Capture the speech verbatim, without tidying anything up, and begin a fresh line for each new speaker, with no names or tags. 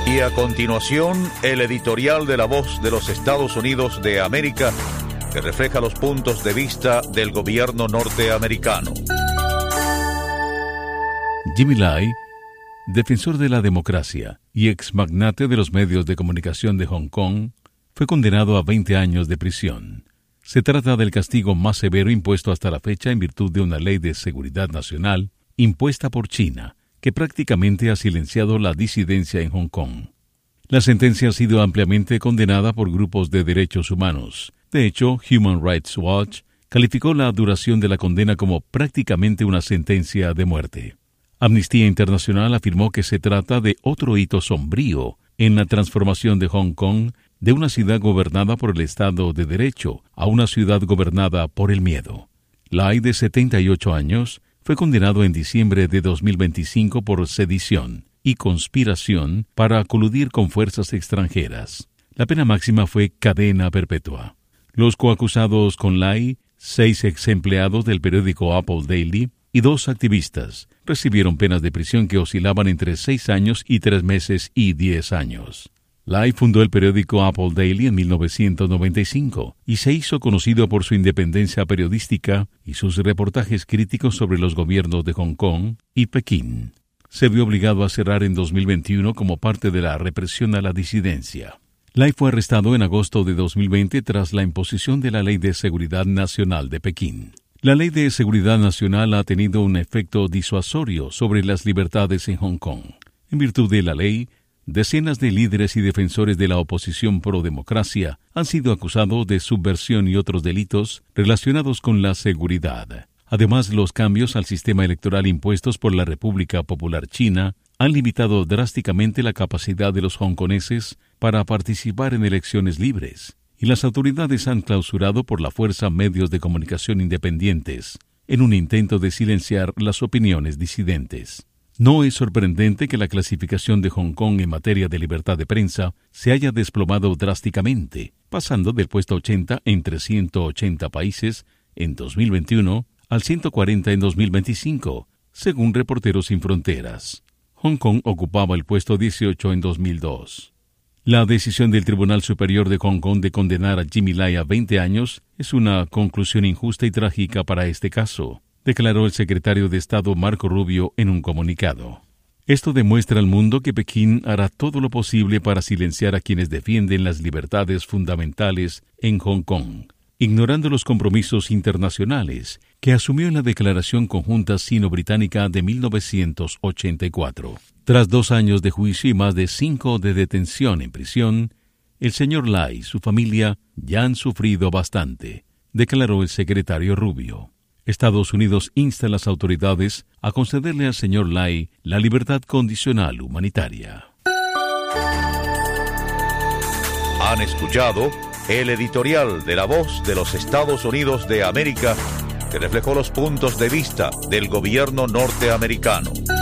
Y a continuación, el editorial de La Voz de los Estados Unidos de América, que refleja los puntos de vista del gobierno norteamericano.
Jimmy Lai, defensor de la democracia y ex magnate de los medios de comunicación de Hong Kong, fue condenado a veinte años de prisión. Se trata del castigo más severo impuesto hasta la fecha en virtud de una ley de seguridad nacional impuesta por China, que prácticamente ha silenciado la disidencia en Hong Kong. La sentencia ha sido ampliamente condenada por grupos de derechos humanos. De hecho, Human Rights Watch calificó la duración de la condena como prácticamente una sentencia de muerte. Amnistía Internacional afirmó que se trata de otro hito sombrío en la transformación de Hong Kong de una ciudad gobernada por el Estado de Derecho a una ciudad gobernada por el miedo. Lai, de setenta y ocho años, fue condenado en diciembre de dos mil veinticinco por sedición y conspiración para coludir con fuerzas extranjeras. La pena máxima fue cadena perpetua. Los coacusados con Lai, seis ex empleados del periódico Apple Daily y dos activistas, recibieron penas de prisión que oscilaban entre seis años y tres meses y diez años. Lai fundó el periódico Apple Daily en mil novecientos noventa y cinco y se hizo conocido por su independencia periodística y sus reportajes críticos sobre los gobiernos de Hong Kong y Pekín. Se vio obligado a cerrar en dos mil veintiuno como parte de la represión a la disidencia. Lai fue arrestado en agosto de dos mil veinte tras la imposición de la Ley de Seguridad Nacional de Pekín. La Ley de Seguridad Nacional ha tenido un efecto disuasorio sobre las libertades en Hong Kong. En virtud de la ley, decenas de líderes y defensores de la oposición pro-democracia han sido acusados de subversión y otros delitos relacionados con la seguridad. Además, los cambios al sistema electoral impuestos por la República Popular China han limitado drásticamente la capacidad de los hongkoneses para participar en elecciones libres, y las autoridades han clausurado por la fuerza medios de comunicación independientes en un intento de silenciar las opiniones disidentes. No es sorprendente que la clasificación de Hong Kong en materia de libertad de prensa se haya desplomado drásticamente, pasando del puesto ochenta entre ciento ochenta países en dos mil veintiuno al ciento cuarenta en dos mil veinticinco, según Reporteros Sin Fronteras. Hong Kong ocupaba el puesto dieciocho en dos mil dos. La decisión del Tribunal Superior de Hong Kong de condenar a Jimmy Lai a veinte años es una conclusión injusta y trágica para este caso, declaró el secretario de Estado Marco Rubio en un comunicado. Esto demuestra al mundo que Pekín hará todo lo posible para silenciar a quienes defienden las libertades fundamentales en Hong Kong, ignorando los compromisos internacionales que asumió en la Declaración Conjunta Sino-Británica de mil novecientos ochenta y cuatro. Tras dos años de juicio y más de cinco de detención en prisión, el señor Lai y su familia ya han sufrido bastante, declaró el secretario Rubio. Estados Unidos insta a las autoridades a concederle al señor Lai la libertad condicional humanitaria.
Han escuchado el editorial de La Voz de los Estados Unidos de América, que reflejó los puntos de vista del gobierno norteamericano.